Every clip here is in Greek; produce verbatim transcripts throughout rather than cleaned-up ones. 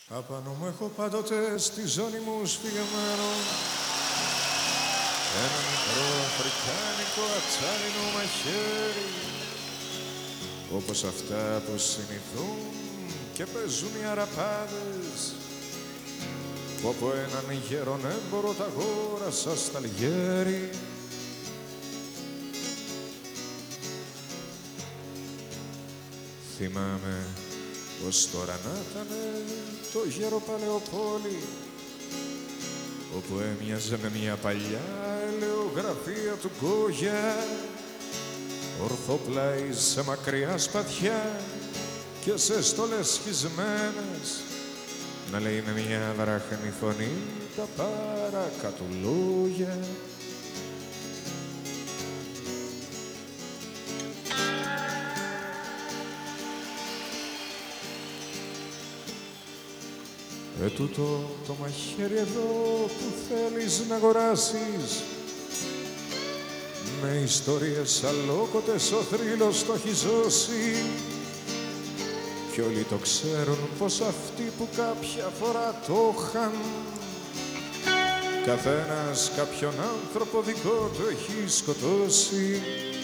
Απάνω μου έχω πάντοτε στη ζώνη μου σφιγμένο ένα μικρό αφρικάνικο ατσάλινο μαχαίρι, όπως αυτά που συνηθούν και παίζουν οι αραπάδες, που από έναν γέρον έμπορο τα αγόρασα στα Αλγέρι. Θυμάμαι πως τώρα να ήτανε το γέρο Παλαιοπόλη, όπου έμοιαζε με μια παλιά ελαιογραφία του Γκόγια, ορθοπλάι σε μακριά σπαθιά και σε στολές σχισμένες, να λέει με μια βράχνη φωνή τα παρακάτω λόγια. Ε, τούτο το μαχαίρι εδώ που θέλεις να αγοράσεις, με ιστορίες αλόκοτες ο θρύλος το έχει ζώσει, κι όλοι το ξέρουν πως αυτοί που κάποια φορά το είχαν, καθένας κάποιον άνθρωπο δικό του έχει σκοτώσει.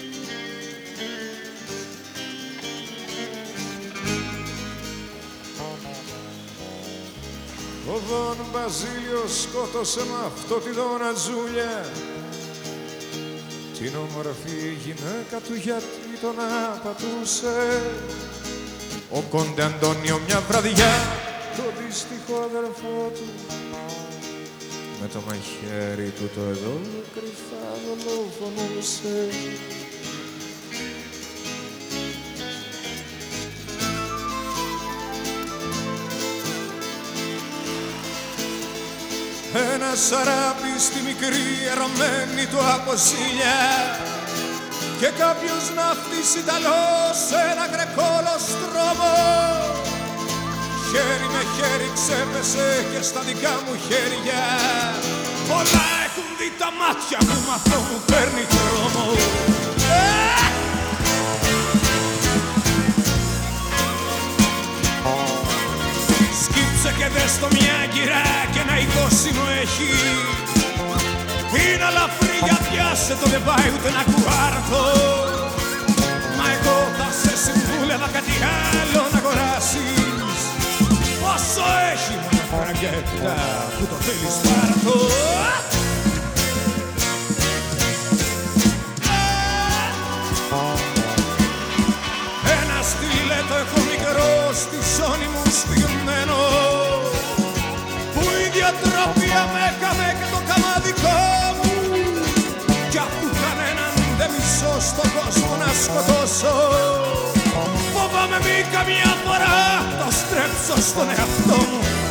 Ο Δον Μπαζίλιος σκότωσε με αυτό τη Δόνα Τζούλια, την όμορφη γυναίκα του γιατί τον απατούσε. Ο Κόντε Αντώνιο μια βραδιά το δύστιχο αδερφό του με το μαχαίρι του το εδώ κρυφά δολοφονούσε. Ένα σαράπι στη μικρή ερωμένη του από ζήλια και κάποιος ναύτης Ιταλός σε ένα γρεκόλο στρώμο. Χέρι με χέρι ξέπεσε και στα δικά μου χέρια πολλά έχουν δει τα μάτια μου, μ' αυτό μου παίρνει τρόμο. Σκύψε και δες το μια κυρά και ένα εικόσιμο έχει. Είναι αλαφρύ για πιάσε το, δεν πάει ούτε ένα κουάρτο. Μα εγώ θα σε συμβούλευα κάτι άλλο να αγοράσεις. Πόσο έχει μια φραγκέτα που το θέλεις πάρτο. Ένα στιλέτο έχω μικρό στη ζώνη μου σφιγμένο, που η διατροπία με έκαμε και το καμάδικό μου, κι αφού κανέναν δεν μισώ στον κόσμο να σκοτώσω, φοβάμαι μη καμιά φορά το στρέψω στον εαυτό μου.